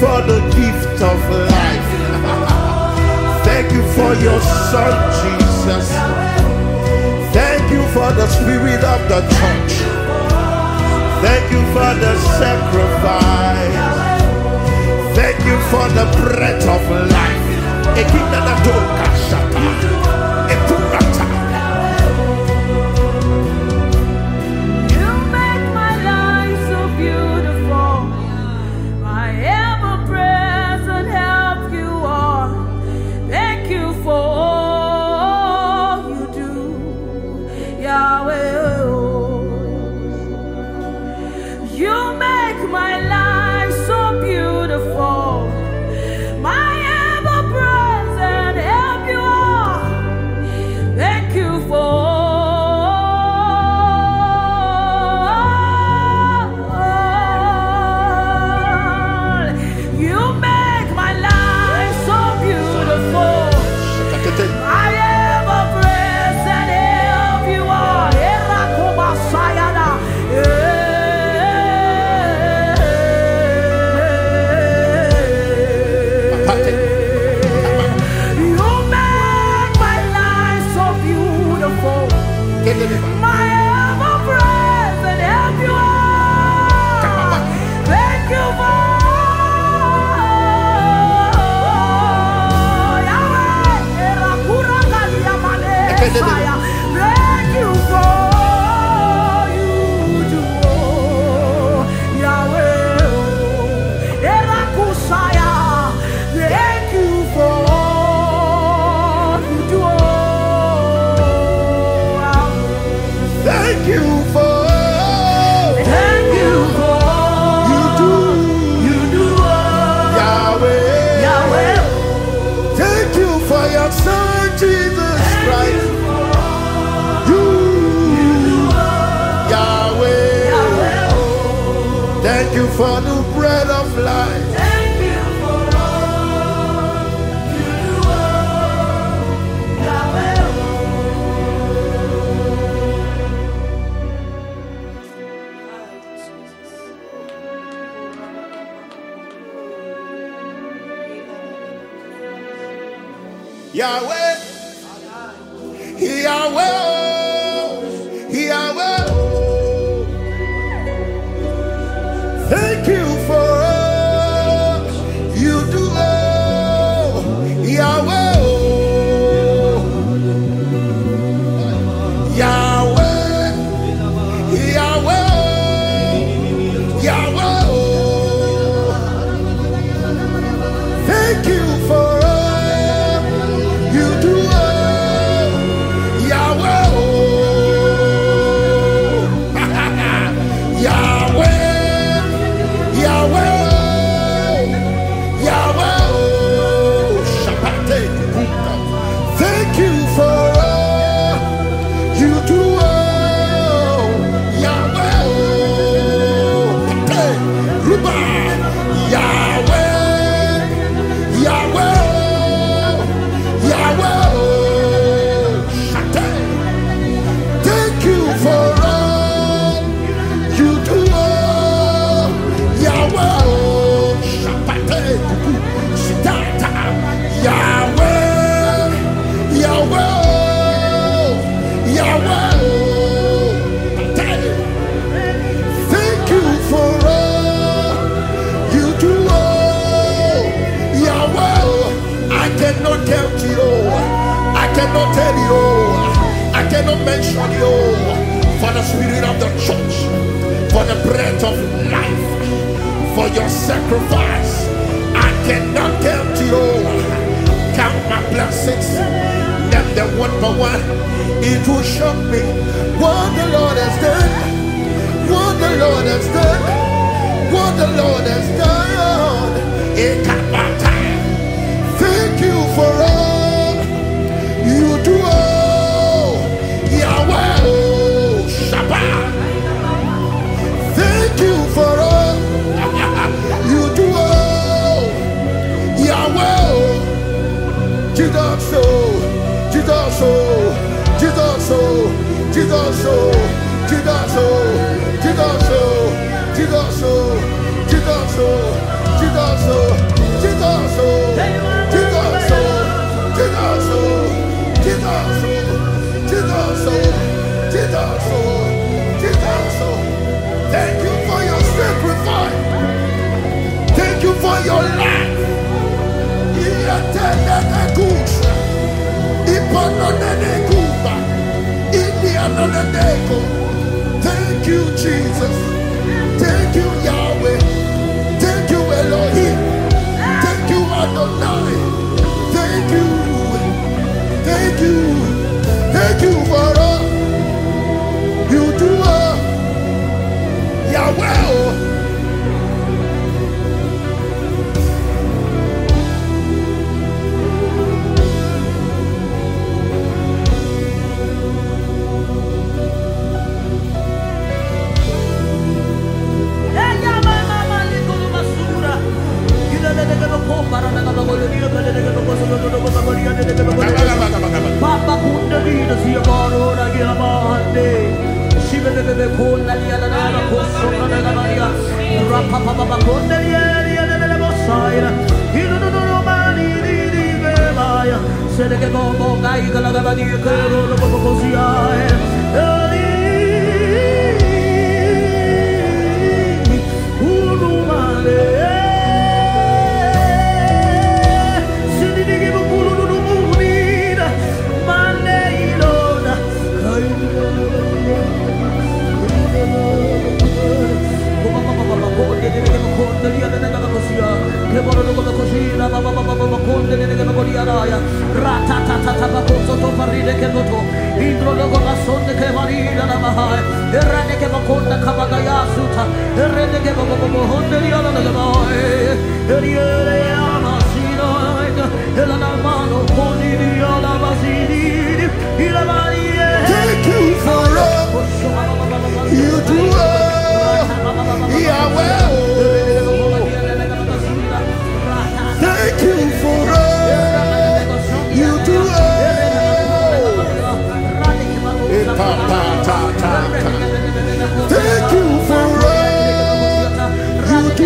for the gift of life. Thank you for your son, Jesus. Thank you for the spirit of the church. Thank you for the sacrifice. Thank you for the breath of life. My ever-present help you are. Thank you for Thank you for you do Yahweh. Thank you for you do. Thank you for you do Yahweh. Yahweh. Thank you for your son Jesus Christ. You Yahweh. Thank you for the bread of life. Thank you for you do Yahweh. Yahweh, Yahweh, Yahweh. Thank you for all you do, Yahweh, Yahweh, Yahweh, Yahweh. Thank you for cannot tell you, I cannot mention you for the spirit of the church, for the breath of life, for your sacrifice. I cannot count you. Count my blessings, them one by one. It will shock me what the Lord has done, what the Lord has done, what the Lord has done. It got my time. Thank you for all you do, Yahweh, Shabbat. Thank you for all you do, Yahweh. Jesus, Jesus, Jesus, Jesus, Jesus, Jesus, Jesus, Jesus, Jesus. Thank you for all you do, Yahweh. Thank you for all you do. Thank you for all you do,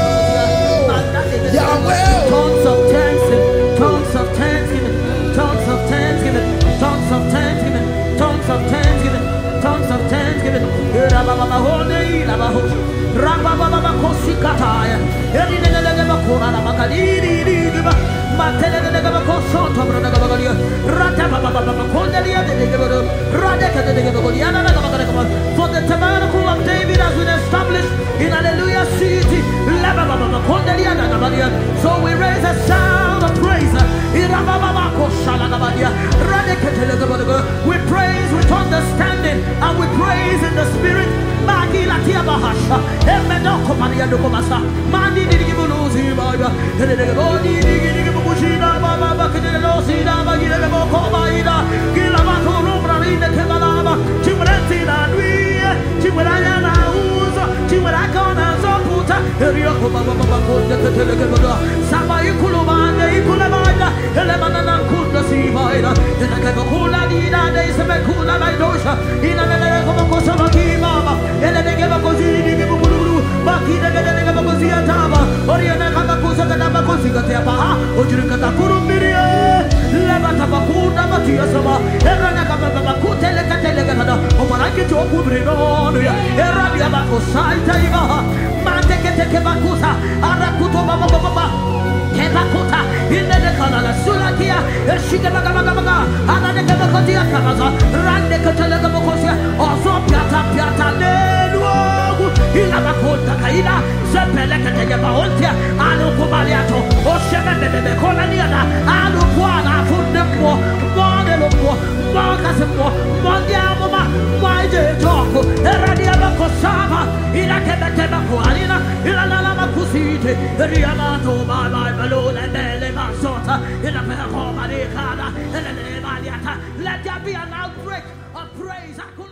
Yahweh. Tongues of thanksgiving, tongues of thanksgiving, tongues of thanksgiving, tongues of thanksgiving, tongues of thanksgiving, tongues of thanksgiving. For the tabernacle of David has been established in Hallelujah City. So we raise a sound of praise. We praise with understanding and we praise in the spirit. Let there be an outbreak of praise.